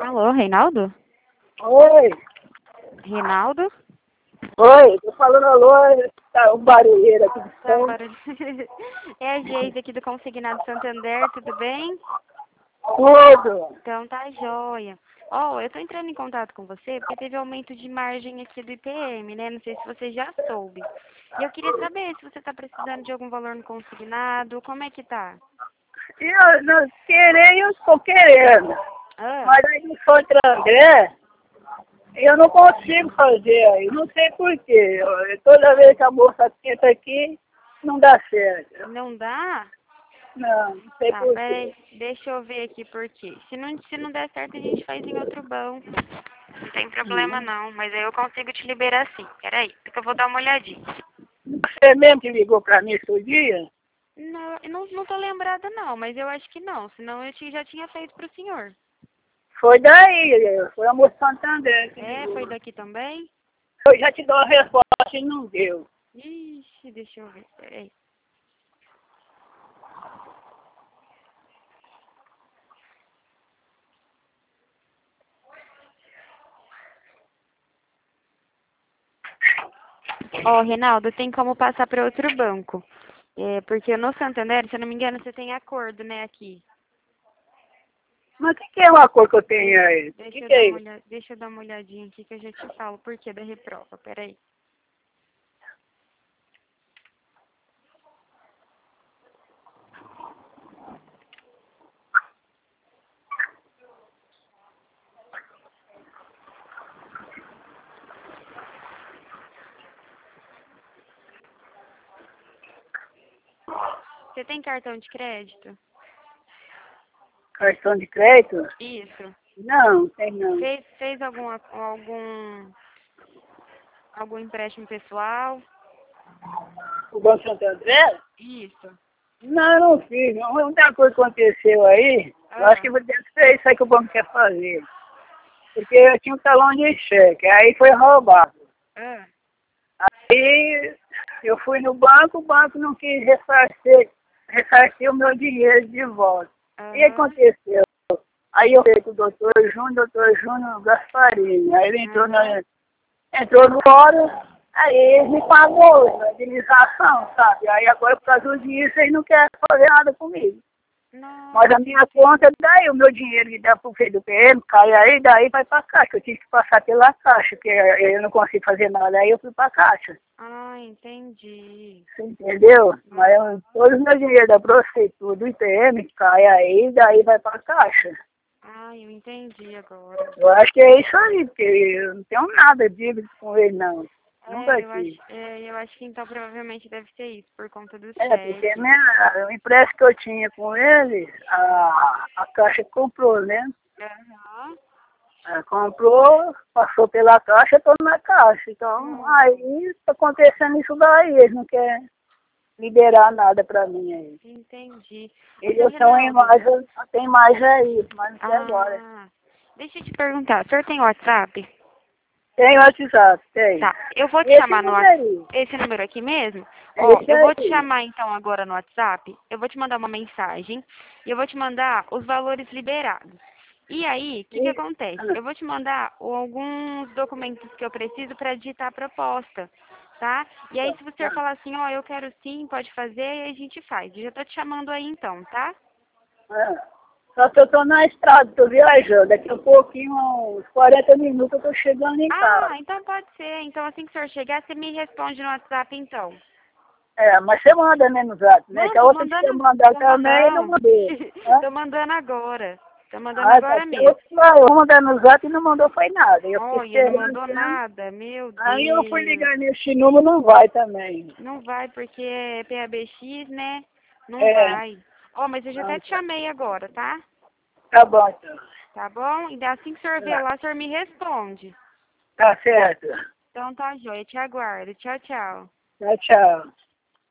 Alô, Reinaldo? Oi, Reinaldo? oi, tô falando alô, tá um barulheiro aqui de Tá, som. barulho. É a Geise aqui do Consignado Santander, tudo bem? Tudo. Então tá joia. Ó, eu tô entrando em contato com você porque teve aumento de margem aqui do IPM, né? Não sei se você já soube. E eu queria saber se você tá precisando de algum valor no consignado, como é que tá? Eu não querer, eu estou querendo. Ah, Mas aí no Santo André, eu não consigo fazer aí, não sei porquê. Toda vez que a moça tenta aqui, não dá certo. não dá? Não sei Tá, porquê. peraí, deixa eu ver aqui por quê. Se não der certo, a gente faz em outro banco. Não tem problema não, mas aí eu consigo te liberar sim. Peraí, porque eu vou dar uma olhadinha. Você mesmo que ligou pra mim esse dia? Não, eu não tô lembrada não, mas eu acho que não, senão já tinha feito pro senhor. Foi daí, foi a moça Santander que É, ligou. foi daqui também? Eu já te dou a resposta e não deu. Ixi, deixa eu ver, peraí. Ó, Reinaldo, tem como passar para outro banco. É, porque no Santander, se eu não me engano, você tem acordo, né, aqui. Mas o que é uma cor que eu tenho aí? O Deixa eu que dar é uma isso? deixa eu dar uma olhadinha aqui que eu já te falo por que da reprova, peraí. Você tem cartão de crédito? Cartão de crédito? Isso. Não, tem não. Fez algum empréstimo pessoal? O Banco Santander? Isso. Não, eu não fiz. Não. Muita coisa aconteceu aí. Eu acho Ah, que deve ser isso aí que o banco quer fazer. Porque eu tinha um talão de cheque, aí foi roubado. ah, Aí eu fui no banco, o banco não quis ressarcir o meu dinheiro de volta. E aí aham, aconteceu? Aí eu fui com o doutor Júnior Gasparini. Aí ele aham. entrou no fórum, aí ele me pagou a indenização, sabe? Aí agora por causa disso ele não quer fazer nada comigo. Mas a Nossa, minha conta, daí o meu dinheiro que dá pro filho do PM, cai aí, daí vai pra caixa. Eu tive que passar pela caixa, porque eu não consigo fazer nada, aí eu fui pra caixa. ah, entendi. Você entendeu? Mas Aham. todo o meu dinheiro da prefeitura do IPM cai aí, daí vai pra caixa. Ah, eu entendi agora. Eu acho que é isso aí, porque eu não tenho nada de dívida com ele, não. Nunca tive. Eu acho que então provavelmente deve ser isso, por conta do É, porque cheque. o empréstimo que eu tinha com ele, a Caixa comprou, né? Aham. Comprou, passou pela Caixa, estou na Caixa. Então, Não, aí está acontecendo isso daí, eles não querem liberar nada para mim aí. entendi. Ô, seu Eles estão em Reinaldo, mais, tem mais aí, mas não sei agora. ah, deixa eu te perguntar, o senhor tem WhatsApp? Tem WhatsApp, tem. Tá, eu vou te Esse chamar no número WhatsApp. aí, Esse número aqui mesmo? é Ó, esse eu vou te aí. chamar então agora no WhatsApp. Eu vou te mandar uma mensagem e eu vou te mandar os valores liberados. E aí, o que que E, acontece? Eu vou te mandar alguns documentos que eu preciso para digitar a proposta, tá? E aí, se você falar assim, ó, eu quero sim, pode fazer, aí a gente faz. Eu já tô te chamando aí então, tá? ah, só que eu estou na estrada, estou viajando. Daqui a pouquinho, uns 40 minutos, eu estou chegando em Ah, casa. então pode ser. Então, assim que o senhor chegar, você me responde no WhatsApp então. É, mas você manda, né, no zap, né? Que Mano, a outra que você mandar também, não não. mandou. Hã? Tô mandando agora. Tô mandando Ah, tá. agora Porque mesmo. outro falou, vou mandar no zap e não mandou foi nada. Eu fiquei Olha, não esperando, mandou esperando. nada. Meu Aí eu fui Deus. ligar nesse número, não vai também. Não vai porque é PABX, né? Não É. vai. Ó, mas eu já até Não, te tá. chamei agora, tá? Tá bom, então. Tá bom? E assim que o senhor ver Tá, lá, o senhor me responde. tá certo. Então tá, joia. Te aguardo. Tchau, tchau. Tchau, tchau.